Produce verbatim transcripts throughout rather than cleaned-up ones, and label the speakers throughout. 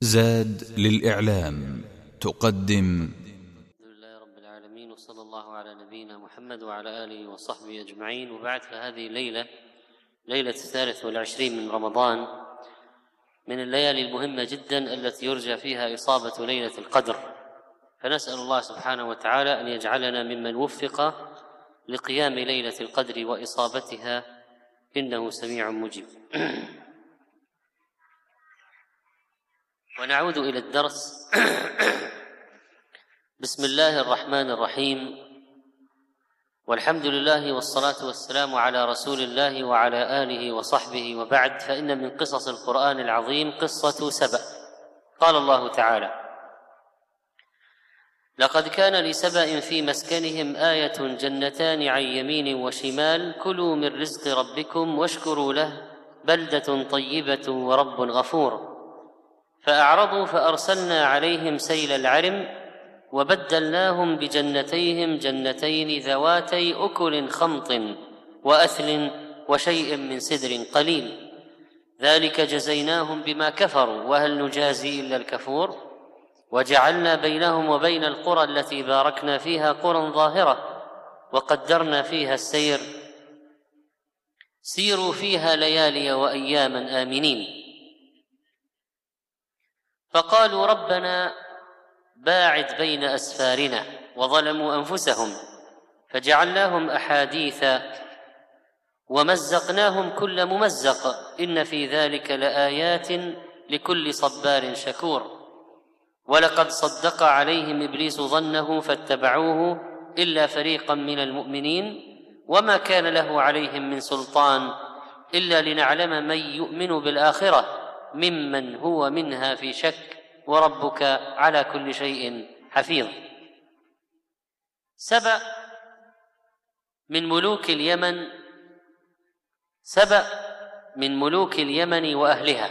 Speaker 1: زاد للإعلام تقدم.
Speaker 2: الحمد لله رب العالمين، وصلى الله على نبينا محمد وعلى آله وصحبه أجمعين، وبعد. فهذه الليلة ليلة الثالث والعشرين من رمضان، من الليالي المهمة جدا التي يرجى فيها إصابة ليلة القدر، فنسأل الله سبحانه وتعالى أن يجعلنا ممن وفق لقيام ليلة القدر وإصابتها، إنه سميع مجيب. ونعود إلى الدرس. بسم الله الرحمن الرحيم، والحمد لله والصلاة والسلام على رسول الله وعلى آله وصحبه، وبعد. فإن من قصص القرآن العظيم قصة سبأ. قال الله تعالى: لقد كان لسبأ في مسكنهم آية جنتان عن يمين وشمال كلوا من رزق ربكم واشكروا له بلدة طيبة ورب غفور. فأعرضوا فأرسلنا عليهم سيل العرم وبدلناهم بجنتيهم جنتين ذواتي أكل خمط وأثل وشيء من سدر قليل، ذلك جزيناهم بما كفروا وهل نجازي إلا الكفور. وجعلنا بينهم وبين القرى التي باركنا فيها قرى ظاهرة وقدرنا فيها السير سيروا فيها ليالي وأياما آمنين. فقالوا ربنا باعد بين أسفارنا، وظلموا أنفسهم فجعلناهم أحاديث ومزقناهم كل ممزق، إن في ذلك لآيات لكل صبار شكور. ولقد صدق عليهم إبليس ظنه فاتبعوه إلا فريقا من المؤمنين، وما كان له عليهم من سلطان إلا لنعلم من يؤمن بالآخرة ممن هو منها في شك، وربك على كل شيء حفيظ. سبأ من ملوك اليمن سبأ من ملوك اليمن وأهلها،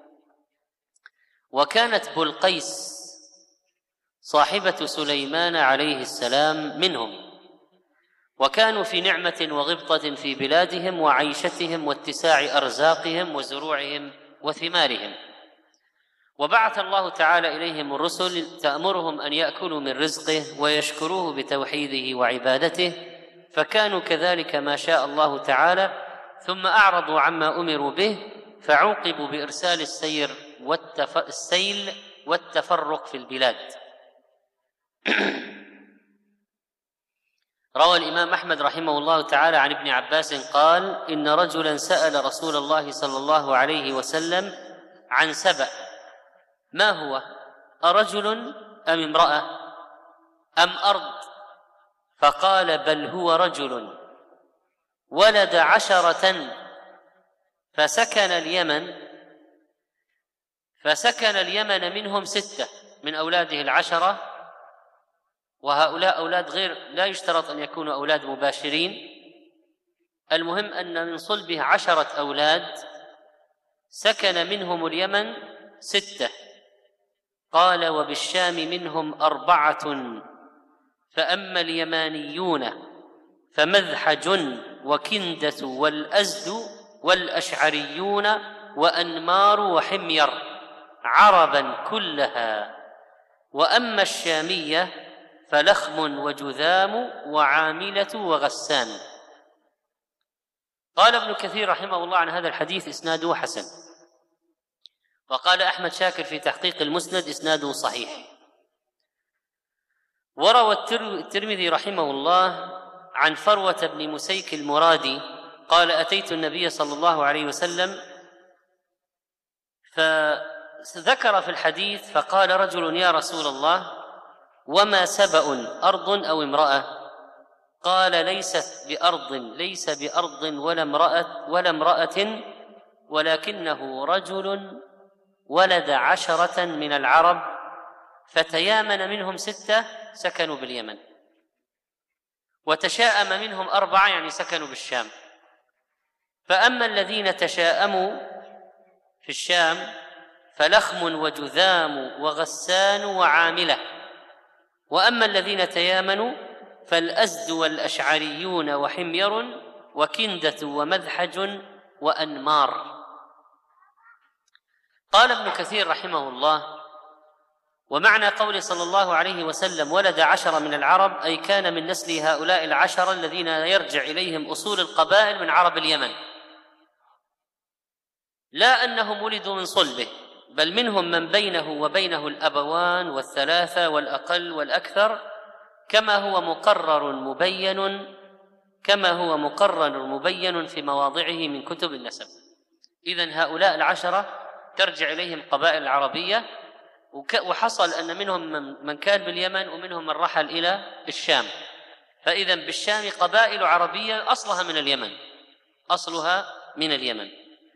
Speaker 2: وكانت بلقيس صاحبة سليمان عليه السلام منهم، وكانوا في نعمة وغبطة في بلادهم وعيشتهم واتساع أرزاقهم وزروعهم وثمارهم. وبعث الله تعالى إليهم الرسل تأمرهم أن يأكلوا من رزقه ويشكروه بتوحيده وعبادته، فكانوا كذلك ما شاء الله تعالى، ثم أعرضوا عما أمروا به فعوقبوا بإرسال السير والتف... السيل والتفرق في البلاد. روى الإمام أحمد رحمه الله تعالى عن ابن عباس قال: إن رجلا سأل رسول الله صلى الله عليه وسلم عن سبأ: ما هو؟ أرجل أم امرأة أم أرض؟ فقال: بل هو رجل ولد عشرة فسكن اليمن فسكن اليمن منهم ستة من أولاده العشرة، وهؤلاء أولاد غير لا يشترط أن يكونوا أولاد مباشرين، المهم أن من صلبه عشرة أولاد، سكن منهم اليمن ستة. قال: وبالشام منهم أربعة، فأما اليمانيون فمذحج وكندة والأزد والأشعريون وأنمار وحمير عربا كلها، وأما الشامية فلخم وجذام وعاملة وغسان. قال ابن كثير رحمه الله عن هذا الحديث إسناده حسن، وقال أحمد شاكر في تحقيق المسند إسناده صحيح. وروى الترمذي رحمه الله عن فروة بن مسيك المرادي قال: أتيت النبي صلى الله عليه وسلم فذكر في الحديث فقال رجل: يا رسول الله، وما سبأ، أرض أو امرأة؟ قال: ليست بأرض ليس بأرض ولا امرأة ولا امرأة ولكنه رجل ولد عشرة من العرب، فتيامن منهم ستة سكنوا باليمن، وتشاءم منهم أربعة يعني سكنوا بالشام. فأما الذين تشاءموا في الشام فلخم وجذام وغسان وعاملة، وأما الذين تيامنوا فالأزد والأشعريون وحمير وكندة ومذحج وأنمار. قال ابن كثير رحمه الله: ومعنى قوله صلى الله عليه وسلم ولد عشرة من العرب أي كان من نسل هؤلاء العشرة الذين يرجع إليهم أصول القبائل من عرب اليمن، لا أنهم ولدوا من صلبه، بل منهم من بينه وبينه الأبوان والثلاثة والأقل والأكثر، كما هو مقرر مبين كما هو مقرر مبين في مواضعه من كتب النسب. إذن هؤلاء العشرة ترجع إليهم قبائل العربية، وحصل أن منهم من كان باليمن ومنهم من رحل إلى الشام، فإذا بالشام قبائل عربية أصلها من اليمن أصلها من اليمن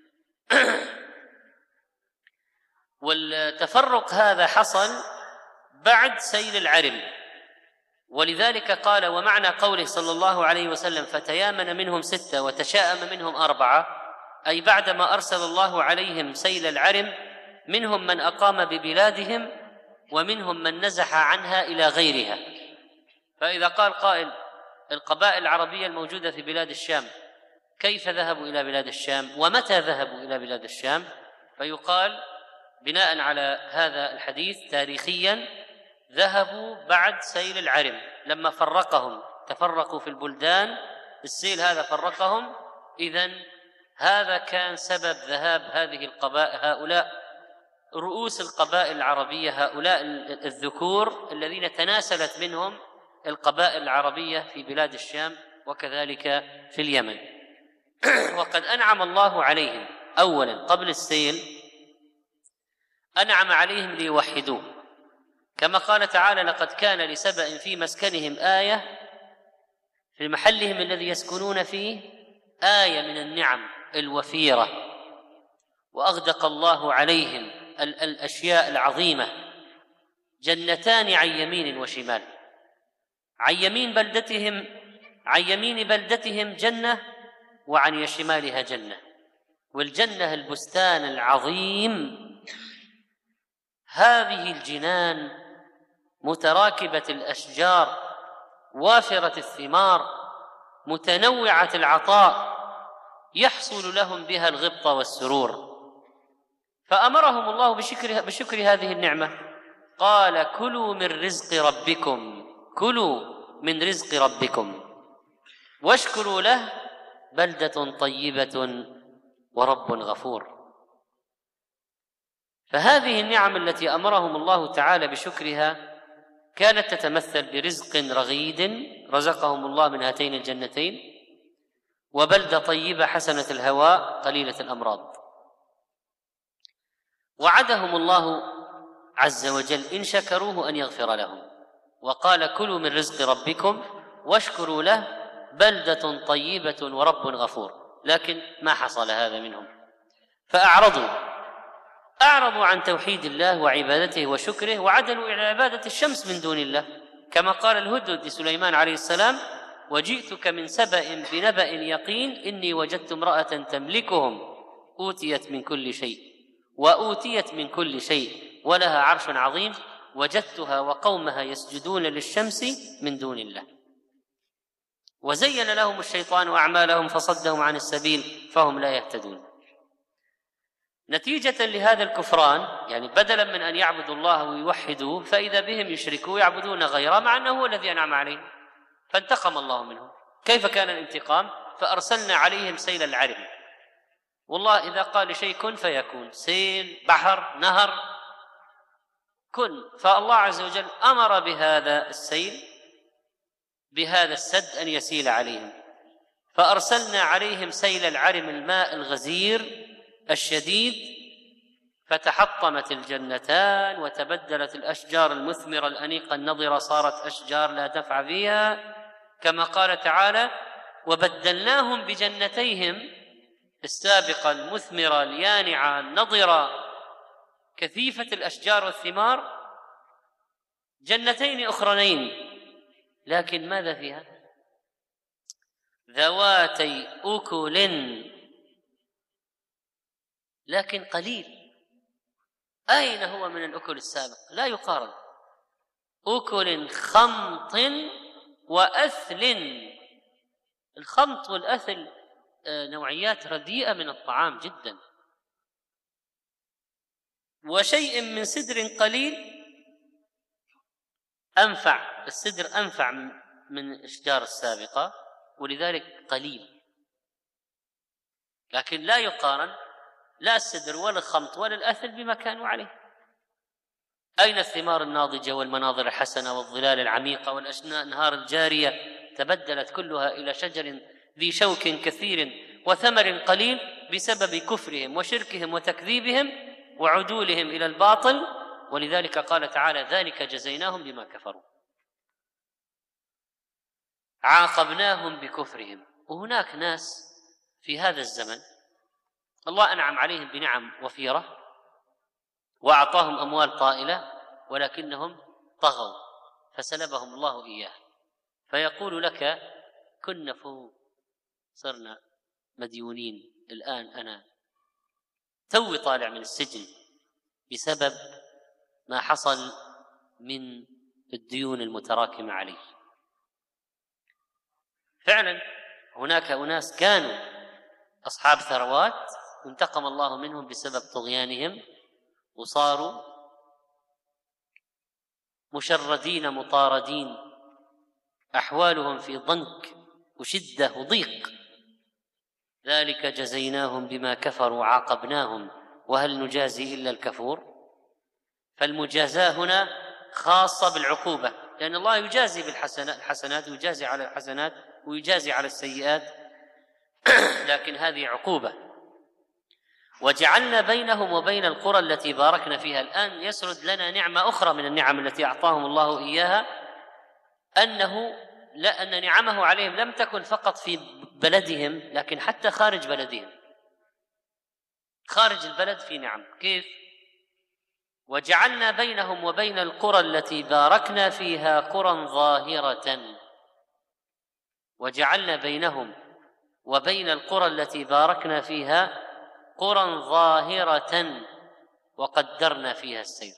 Speaker 2: والتفرق هذا حصل بعد سيل العرم، ولذلك قال ومعنى قوله صلى الله عليه وسلم فتيامن منهم ستة وتشاءم منهم أربعة، أي بعدما أرسل الله عليهم سيل العرم منهم من أقام ببلادهم ومنهم من نزح عنها إلى غيرها. فإذا قال قائل القبائل العربية الموجودة في بلاد الشام كيف ذهبوا إلى بلاد الشام ومتى ذهبوا إلى بلاد الشام؟ فيقال بناء على هذا الحديث تاريخيا ذهبوا بعد سيل العرم، لما فرقهم تفرقوا في البلدان، السيل هذا فرقهم، إذن هذا كان سبب ذهاب هذه القبائل، هؤلاء رؤوس القبائل العربية، هؤلاء الذكور الذين تناسلت منهم القبائل العربية في بلاد الشام وكذلك في اليمن. وقد أنعم الله عليهم أولا قبل السيل، أنعم عليهم ليوحدوه، كما قال تعالى لقد كان لسبأ في مسكنهم آية في محلهم الذي يسكنون فيه آية من النعم الوفيرة، وأغدق الله عليهم الأشياء العظيمة، جنتان عن يمين وشمال، عن يمين بلدتهم عن يمين بلدتهم جنة وعن شمالها جنة، والجنة البستان العظيم، هذه الجنان متراكبة الأشجار وافرة الثمار متنوعة العطاء يحصل لهم بها الغبطة والسرور، فأمرهم الله بشكر, بشكر هذه النعمة، قال كلوا من رزق ربكم كلوا من رزق ربكم واشكروا له بلدة طيبة ورب غفور. فهذه النعم التي أمرهم الله تعالى بشكرها كانت تتمثل برزق رغيد رزقهم الله من هاتين الجنتين، وبلدة طيبة حسنة الهواء قليلة الأمراض. وعدهم الله عز وجل إن شكروه أن يغفر لهم، وقال كلوا من رزق ربكم واشكروا له بلدة طيبة ورب غفور، لكن ما حصل هذا منهم، فأعرضوا أعرضوا عن توحيد الله وعبادته وشكره، وعدلوا إلى عبادة الشمس من دون الله، كما قال الهدهد لسليمان عليه السلام وجئتك من سبأ بنبأ يقين إني وجدت امرأة تملكهم أوتيت من كل شيء وأوتيت من كل شيء ولها عرش عظيم وجدتها وقومها يسجدون للشمس من دون الله. وزين لهم الشيطان أعمالهم فصدهم عن السبيل فهم لا يهتدون. نتيجة لهذا الكفران، يعني بدلا من أن يعبدوا الله ويوحدوه فإذا بهم يشركوا يعبدون غيره مع أنه هو الذي أنعم عليهم، فانتقم الله منهم. كيف كان الانتقام؟ فأرسلنا عليهم سيل العرم. والله إذا قال شيء كن فيكون، سيل، بحر، نهر، كن، فالله عز وجل أمر بهذا السيل بهذا السد أن يسيل عليهم، فأرسلنا عليهم سيل العرم الماء الغزير الشديد، فتحطمت الجنتان وتبدلت الأشجار المثمرة الأنيقة النضرة صارت أشجار لا دفع فيها، كما قال تعالى وبدلناهم بجنتيهم السابقة المثمرة اليانعة النضرة كثيفة الأشجار والثمار جنتين أخرين، لكن ماذا فيها؟ ذواتي أكل لكن قليل. أين هو من الأكل السابق؟ لا يقارن. أكل خمط وأثل. الخمط والأثل نوعيات رديئة من الطعام جدا. وشيء من سدر قليل أنفع، السدر أنفع من الأشجار السابقة، ولذلك قليل، لكن لا يقارن لا السدر ولا الخمط ولا الأثل بما كانوا عليه. أين الثمار الناضجة والمناظر الحسنة والظلال العميقة والأنهار الجارية؟ تبدلت كلها إلى شجر ذي شوك كثير وثمر قليل بسبب كفرهم وشركهم وتكذيبهم وعدولهم إلى الباطل. ولذلك قال تعالى: ذلك جزيناهم بما كفروا، عاقبناهم بكفرهم. وهناك ناس في هذا الزمن الله أنعم عليهم بنعم وفيرة وأعطاهم أموال طائلة، ولكنهم طغوا فسلبهم الله إياه، فيقول لك: كنا فوق، صرنا مديونين، الآن أنا توي طالع من السجن بسبب ما حصل من الديون المتراكمة عليه. فعلا هناك أناس كانوا أصحاب ثروات انتقم الله منهم بسبب طغيانهم، وصاروا مشردين مطاردين، أحوالهم في ضنك وشدة وضيق. ذلك جزيناهم بما كفروا عاقبناهم وهل نجازي إلا الكفور. فالمجازاة هنا خاصة بالعقوبة، لأن الله يجازي بالحسنات ويجازي على الحسنات ويجازي على السيئات، لكن هذه عقوبة. وجعلنا بينهم وبين القرى التي باركنا فيها. الآن يسرد لنا نعمة أخرى من النعم التي أعطاهم الله إياها، أنه لا أن نعمه عليهم لم تكن فقط في بلدهم، لكن حتى خارج بلدهم، خارج البلد في نعم. كيف؟ وجعلنا بينهم وبين القرى التي باركنا فيها قرى ظاهرة. وجعلنا بينهم وبين القرى التي باركنا فيها قرى ظاهرة وقدرنا فيها السير.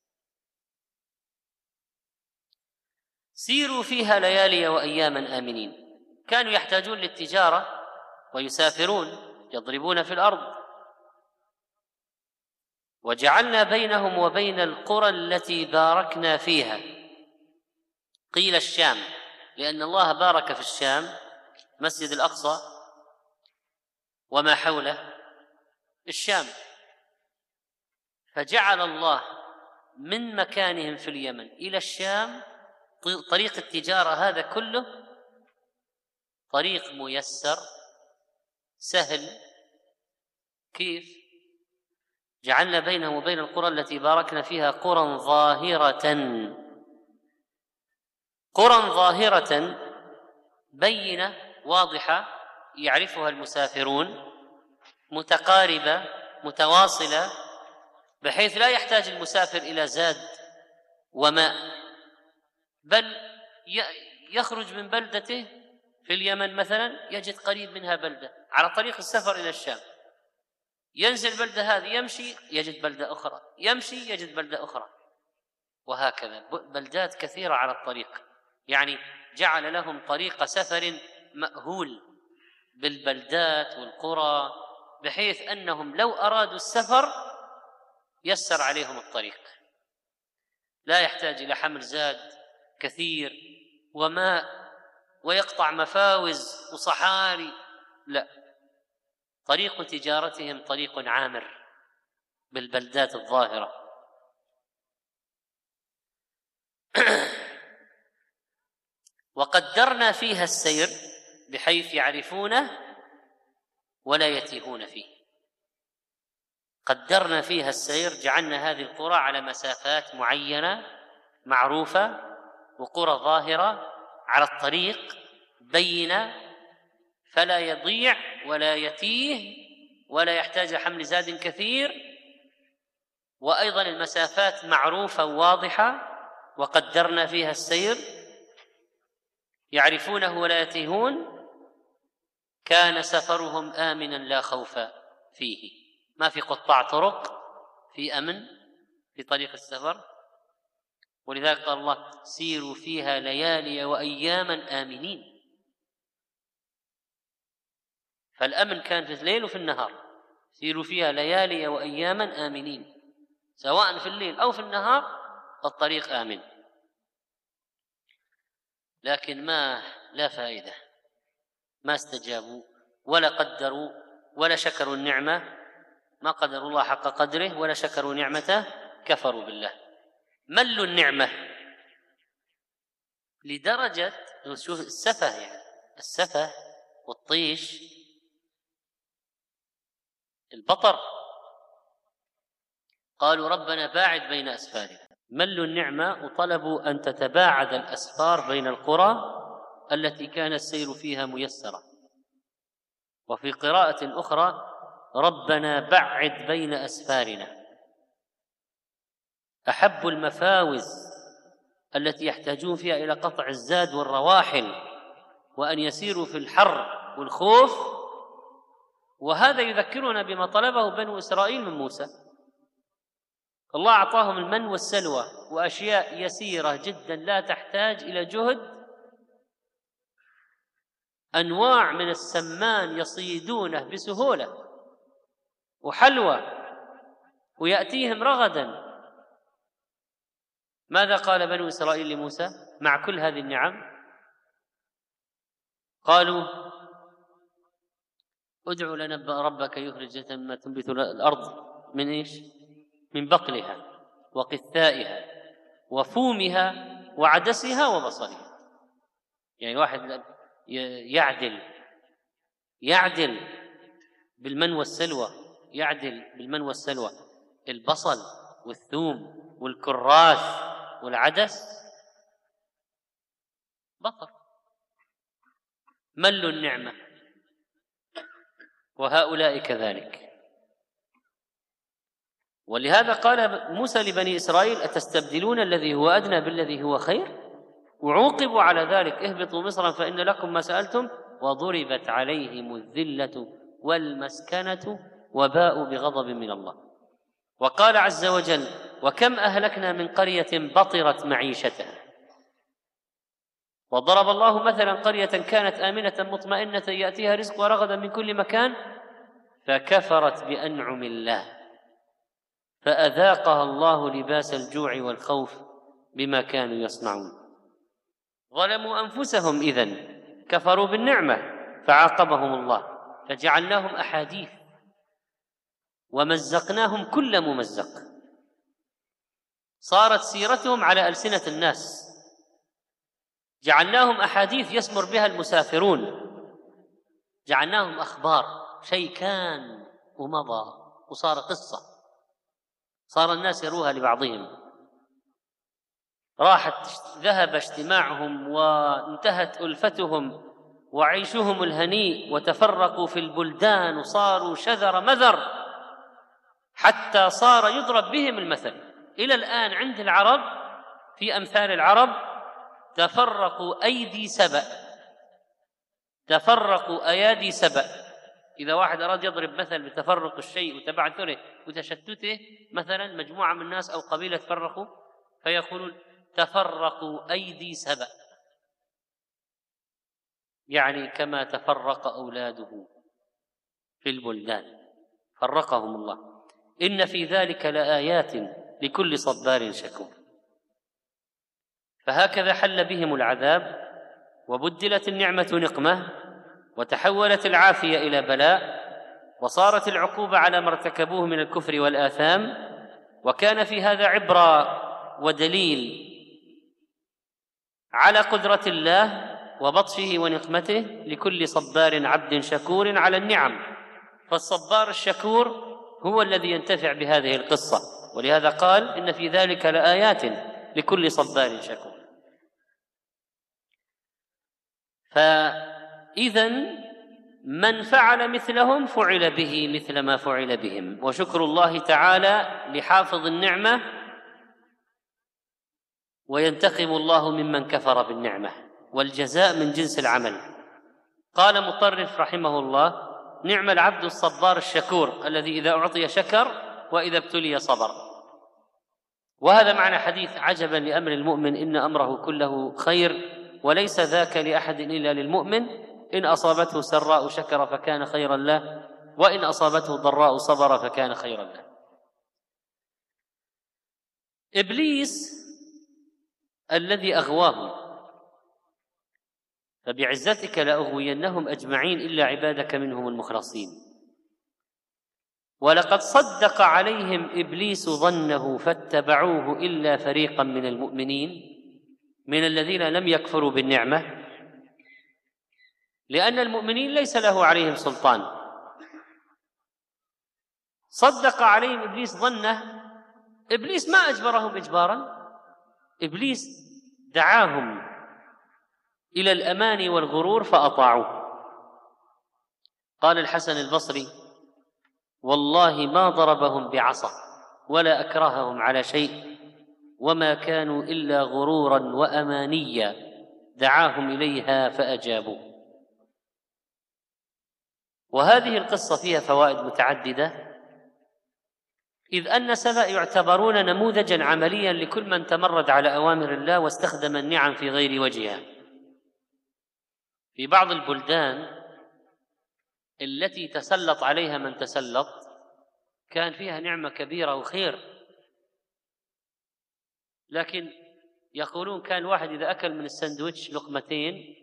Speaker 2: سيروا فيها ليالي وأياما آمنين. كانوا يحتاجون للتجارة ويسافرون يضربون في الأرض. وجعلنا بينهم وبين القرى التي باركنا فيها، قيل الشام، لأن الله بارك في الشام، مسجد الأقصى وما حوله الشام، فجعل الله من مكانهم في اليمن إلى الشام طريق التجارة هذا كله طريق ميسر سهل. كيف؟ جعلنا بينهم وبين القرى التي باركنا فيها قرى ظاهرة. قرى ظاهرة بينة واضحة يعرفها المسافرون، متقاربة متواصلة، بحيث لا يحتاج المسافر إلى زاد وماء، بل يخرج من بلدته في اليمن مثلا يجد قريب منها بلدة على طريق السفر إلى الشام، ينزل بلدة هذه يمشي يجد بلدة أخرى، يمشي يجد بلدة أخرى، وهكذا بلدات كثيرة على الطريق. يعني جعل لهم طريق سفر مأهول بالبلدات والقرى، بحيث أنهم لو أرادوا السفر يسر عليهم الطريق، لا يحتاج إلى حمل زاد كثير وماء ويقطع مفاوز وصحاري، لا، طريق تجارتهم طريق عامر بالبلدات الظاهرة. وقدرنا فيها السير بحيث يعرفونه ولا يتيهون فيه. قدرنا فيها السير، جعلنا هذه القرى على مسافات معينة معروفة، وقرى ظاهرة على الطريق بينة، فلا يضيع ولا يتيه ولا يحتاج حمل زاد كثير، وأيضا المسافات معروفة واضحة. وقدرنا فيها السير يعرفونه ولا يتيهون، كان سفرهم آمنا لا خوف فيه. ما في قطاع طرق، في أمن في طريق السفر. ولذلك قال الله: سيروا فيها ليالي وأياما آمنين. فالأمن كان في الليل وفي النهار. سيروا فيها ليالي وأياما آمنين، سواء في الليل أو في النهار الطريق آمن. لكن ما لا فائدة، ما استجابوا ولا قدروا ولا شكروا النعمة، ما قدروا الله حق قدره ولا شكروا نعمته، كفروا بالله، ملوا النعمة لدرجة شوف السفه، يعني السفه والطيش، البطر، قالوا ربنا باعد بين أسفارنا، ملوا النعمة وطلبوا أن تتباعد الأسفار بين القرى التي كان السير فيها ميسرا. وفي قراءة أخرى ربنا بعد بين أسفارنا، أحب المفاوز التي يحتاجون فيها إلى قطع الزاد والرواحل وأن يسيروا في الحر والخوف. وهذا يذكرنا بما طلبه بنو إسرائيل من موسى، الله أعطاهم المن والسلوى وأشياء يسيرة جدا لا تحتاج إلى جهد، أنواع من السمان يصيدونه بسهولة وحلوى ويأتيهم رغدا. ماذا قال بنو إسرائيل لموسى مع كل هذه النعم؟ قالوا ادع لنا ربك يخرج ما تنبت الأرض من إيش؟ من بقلها وقثائها وفومها وعدسها وبصلها. يعني واحد يعدل يعدل بالمن والسلوى، يعدل بالمن والسلوى البصل والثوم والكراث والعدس، بطر، ملوا النعمة. وهؤلاء كذلك. ولهذا قال موسى لبني إسرائيل أتستبدلون الذي هو أدنى بالذي هو خير؟ وعوقبوا على ذلك اهبطوا مصرا فإن لكم ما سألتم وضربت عليهم الذلة والمسكنة وباءوا بغضب من الله. وقال عز وجل وكم أهلكنا من قرية بطرت معيشتها. وضرب الله مثلا قرية كانت آمنة مطمئنة يأتيها رزقها رغدا من كل مكان فكفرت بأنعم الله فأذاقها الله لباس الجوع والخوف بما كانوا يصنعون. ظلموا أنفسهم إذن، كفروا بالنعمة فعاقبهم الله فجعلناهم أحاديث ومزقناهم كل ممزق، صارت سيرتهم على ألسنة الناس، جعلناهم أحاديث يسمر بها المسافرون، جعلناهم أخبار، شيء كان ومضى وصار قصة، صار الناس يروها لبعضهم، راحت ذهب اجتماعهم وانتهت ألفتهم وعيشهم الهنيء وتفرقوا في البلدان وصاروا شذر مذر حتى صار يضرب بهم المثل. إلى الآن عند العرب في أمثال العرب تفرقوا أيدي سبأ، تفرقوا أيادي سبأ. إذا واحد أراد يضرب مثل بتفرق الشيء وتبعثره وتشتته، مثلا مجموعة من الناس أو قبيلة تفرقوا فيقولون تفرقوا أيدي سبأ، يعني كما تفرق أولاده في البلدان فرقهم الله. إن في ذلك لآيات لكل صبار شكور. فهكذا حل بهم العذاب وبدلت النعمة نقمة وتحولت العافية إلى بلاء وصارت العقوبة على ما ارتكبوه من الكفر والآثام. وكان في هذا عبرة ودليل على قدرة الله وبطشه ونقمته لكل صبار عبد شكور على النعم. فالصبار الشكور هو الذي ينتفع بهذه القصة، ولهذا قال إن في ذلك لآيات لكل صبار شكور. فإذن من فعل مثلهم فعل به مثل ما فعل بهم. وشكر الله تعالى لحافظ النعمة، وينتقم الله ممن كفر بالنعمة، والجزاء من جنس العمل. قال مطرف رحمه الله نعم العبد الصبار الشكور الذي إذا أعطي شكر وإذا ابتلي صبر. وهذا معنى حديث عجبا لأمر المؤمن إن أمره كله خير وليس ذاك لأحد إلا للمؤمن، إن أصابته سراء شكر فكان خيرا له وإن أصابته ضراء صبر فكان خيرا له. إبليس الذي أغواه فبعزتك لأغوينهم أجمعين إلا عبادك منهم المخلصين. ولقد صدق عليهم إبليس ظنه فاتبعوه إلا فريقا من المؤمنين من الذين لم يكفروا بالنعمة، لأن المؤمنين ليس له عليهم سلطان. صدق عليهم إبليس ظنه، إبليس ما أجبرهم إجبارا، إبليس دعاهم إلى الأمان والغرور فأطاعوه. قال الحسن البصري: والله ما ضربهم بعصا ولا أكرههم على شيء، وما كانوا إلا غرورا وأمانيا دعاهم إليها فأجابوا. وهذه القصة فيها فوائد متعددة، إذ أن سبأ يعتبرون نموذجا عمليا لكل من تمرد على أوامر الله واستخدم النعم في غير وجهها. في بعض البلدان التي تسلط عليها من تسلط كان فيها نعمة كبيرة وخير، لكن يقولون كان الواحد إذا أكل من السندويتش لقمتين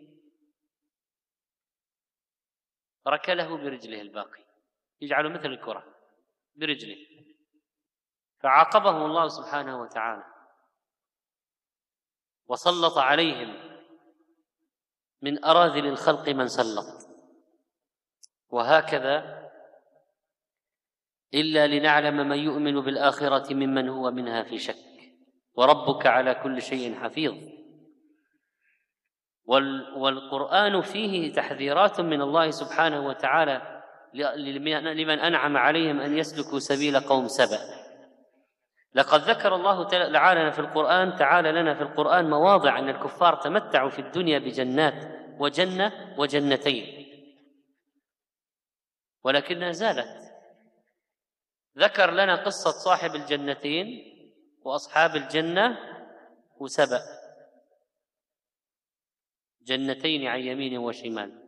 Speaker 2: ركله برجله الباقي، يجعله مثل الكرة برجله، فعاقبهم الله سبحانه وتعالى وسلط عليهم من أراذل الخلق من سلط. وهكذا إلا لنعلم من يؤمن بالآخرة ممن هو منها في شك، وربك على كل شيء حفيظ. والقرآن فيه تحذيرات من الله سبحانه وتعالى لمن أنعم عليهم أن يسلكوا سبيل قوم سبأ. لقد ذكر الله تعالى في القرآن تعالى لنا في القرآن مواضع أن الكفار تمتعوا في الدنيا بجنات وجنة وجنتين، ولكنها زالت. ذكر لنا قصة صاحب الجنتين وأصحاب الجنة وسبأ، جنتين عن يمين وشمال.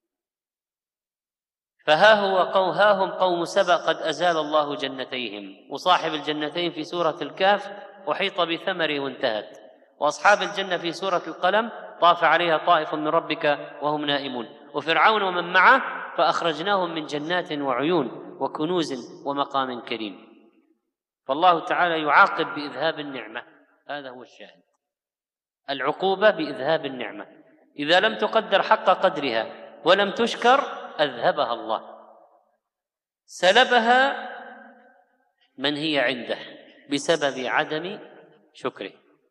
Speaker 2: فها هو قوم ها هم قوم سبأ قد أزال الله جنتيهم، وصاحب الجنتين في سورة الكهف وحيط بثمره وانتهت، وأصحاب الجنة في سورة القلم طاف عليها طائف من ربك وهم نائمون، وفرعون ومن معه فأخرجناهم من جنات وعيون وكنوز ومقام كريم. فالله تعالى يعاقب بإذهاب النعمة، هذا هو الشاهد، العقوبة بإذهاب النعمة. إذا لم تقدر حق قدرها ولم تشكر أذهبها الله، سلبها من هي عنده بسبب عدم شكره.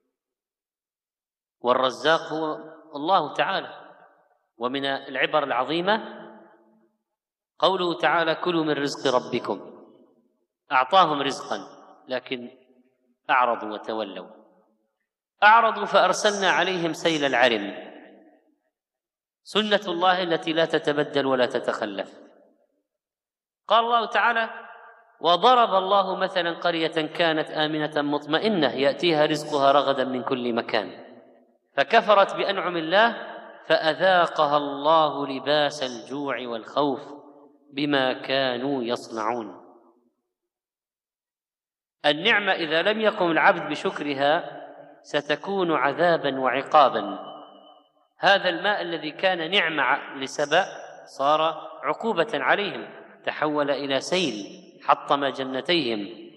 Speaker 2: والرزاق هو الله تعالى. ومن العبر العظيمة قوله تعالى: كلوا من رزق ربكم. أعطاهم رزقا لكن أعرضوا وتولوا، أعرضوا فأرسلنا عليهم سيل العرم، سنة الله التي لا تتبدل ولا تتخلف. قال الله تعالى: وضرب الله مثلا قرية كانت آمنة مطمئنة يأتيها رزقها رغدا من كل مكان فكفرت بأنعم الله فأذاقها الله لباس الجوع والخوف بما كانوا يصنعون. النعمة إذا لم يقم العبد بشكرها ستكون عذابا وعقابا. هذا الماء الذي كان نعمة لسبأ صار عقوبة عليهم، تحول إلى سيل حطم جنتيهم،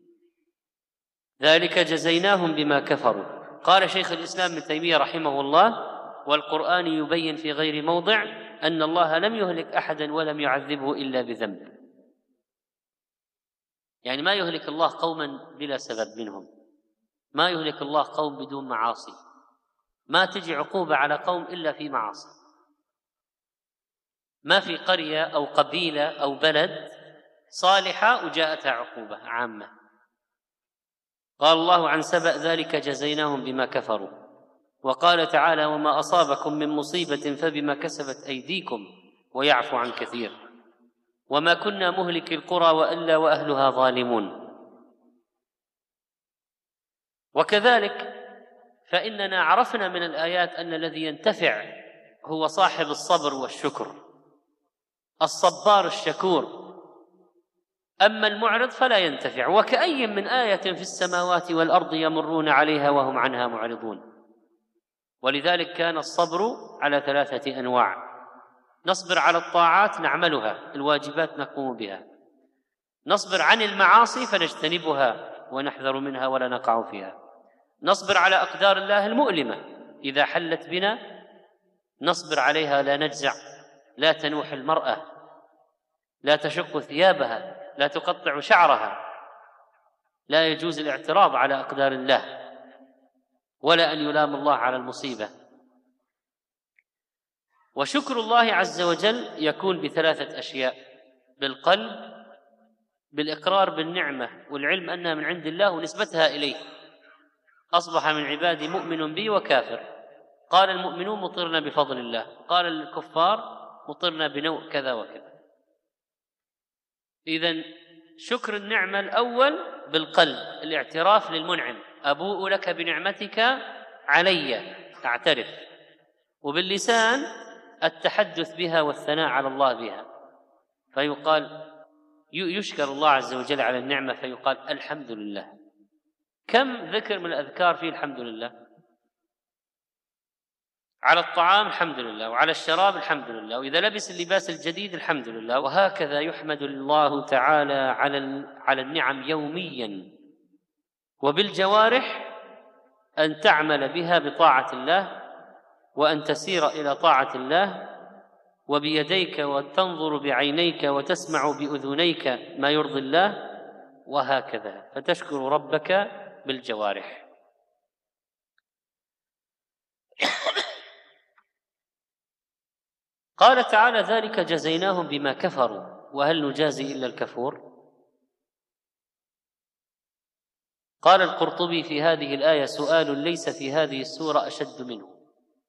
Speaker 2: ذلك جزيناهم بما كفروا. قال شيخ الإسلام ابن تيمية رحمه الله: والقرآن يبين في غير موضع أن الله لم يهلك أحدا ولم يعذبه إلا بذنب. يعني ما يهلك الله قوما بلا سبب منهم، ما يهلك الله قوم بدون معاصي، ما تجي عقوبة على قوم إلا في معاصي. ما في قرية أو قبيلة أو بلد صالحة وجاءتها عقوبة عامة. قال الله عن سبأ: ذلك جزيناهم بما كفروا. وقال تعالى: وما أصابكم من مصيبة فبما كسبت أيديكم ويعفو عن كثير وما كنا مهلك القرى وإلا وأهلها ظالمون. وكذلك فإننا عرفنا من الآيات أن الذي ينتفع هو صاحب الصبر والشكر، الصبار الشكور. أما المعرض فلا ينتفع. وكأي من آية في السماوات والأرض يمرون عليها وهم عنها معرضون. ولذلك كان الصبر على ثلاثة أنواع: نصبر على الطاعات نعملها، الواجبات نقوم بها، نصبر عن المعاصي فنجتنبها ونحذر منها ولا نقع فيها، نصبر على أقدار الله المؤلمة إذا حلت بنا نصبر عليها، لا نجزع، لا تنوح المرأة، لا تشق ثيابها، لا تقطع شعرها، لا يجوز الاعتراض على أقدار الله ولا أن يلام الله على المصيبة. وشكر الله عز وجل يكون بثلاثة أشياء: بالقلب، بالإقرار بالنعمة والعلم أنها من عند الله ونسبتها إليه، أصبح من عبادي مؤمن بي وكافر. قال المؤمنون مطرنا بفضل الله، قال الكفار مطرنا بنوء كذا وكذا. إذن شكر النعمة الأول بالقلب، الاعتراف للمنعم، أبوء لك بنعمتك علي، أعترف. وباللسان التحدث بها والثناء على الله بها، فيقال يشكر الله عز وجل على النعمة فيقال الحمد لله. كم ذكر من الأذكار فيه الحمد لله؟ على الطعام الحمد لله، وعلى الشراب الحمد لله، وإذا لبس اللباس الجديد الحمد لله. وهكذا يحمد الله تعالى على على النعم يوميا. وبالجوارح أن تعمل بها بطاعة الله وأن تسير إلى طاعة الله، وبيديك وتنظر بعينيك وتسمع بأذنيك ما يرضي الله، وهكذا فتشكر ربك بالجوارح. قال تعالى: ذلك جزيناهم بما كفروا وهل نجازي إلا الكفور. قال القرطبي في هذه الآية: سؤال ليس في هذه السورة أشد منه،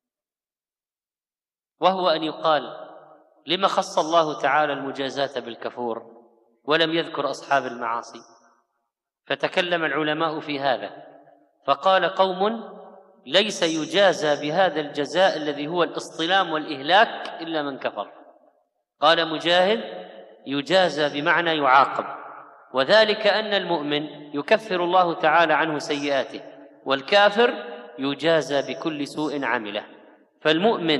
Speaker 2: وهو أن يقال: لما خص الله تعالى المجازاة بالكفور ولم يذكر أصحاب المعاصي؟ فتكلم العلماء في هذا فقال قوم: ليس يجازى بهذا الجزاء الذي هو الاصطلام والإهلاك إلا من كفر. قال مجاهد: يجازى بمعنى يعاقب، وذلك أن المؤمن يكفر الله تعالى عنه سيئاته، والكافر يجازى بكل سوء عمله. فالمؤمن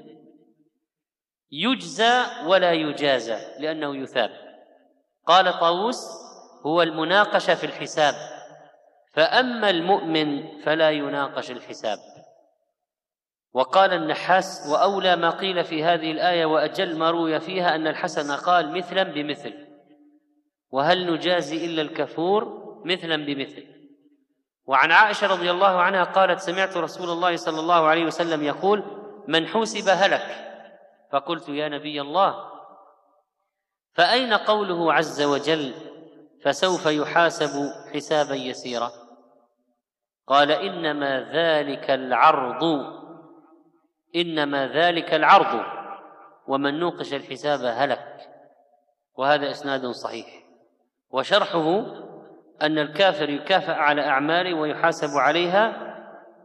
Speaker 2: يجزى ولا يجازى لأنه يثاب. قال طاووس: هو المناقشة في الحساب، فأما المؤمن فلا يناقش الحساب. وقال النحاس: وأولى ما قيل في هذه الآية وأجل ما روي فيها أن الحسن قال مثلا بمثل، وهل نجازي إلا الكفور مثلا بمثل. وعن عائشة رضي الله عنها قالت: سمعت رسول الله صلى الله عليه وسلم يقول: من حوسب هلك. فقلت: يا نبي الله، فأين قوله عز وجل: فسوف يحاسب حسابا يسيرا؟ قال: إنما ذلك العرض إنما ذلك العرض ومن نوقش الحساب هلك. وهذا إسناد صحيح. وشرحه أن الكافر يكافأ على أعماله ويحاسب عليها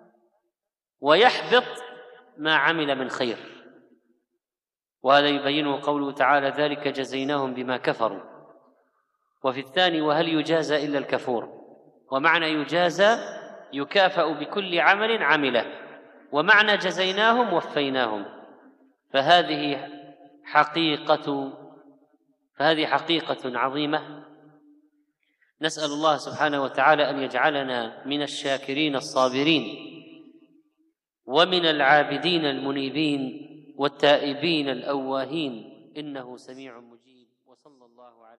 Speaker 2: ويحبط ما عمل من خير، وهذا يبينه قوله تعالى: ذلك جزيناهم بما كفروا. وفي الثاني: وهل يجازى إلا الكفور. ومعنى يجازى يكافأ بكل عمل عمله، ومعنى جزيناهم وفيناهم. فهذه حقيقة فهذه حقيقة عظيمة. نسأل الله سبحانه وتعالى أن يجعلنا من الشاكرين الصابرين، ومن العابدين المنيبين، والتائبين الأواهين، إنه سميع مجيب. وصلى الله عليه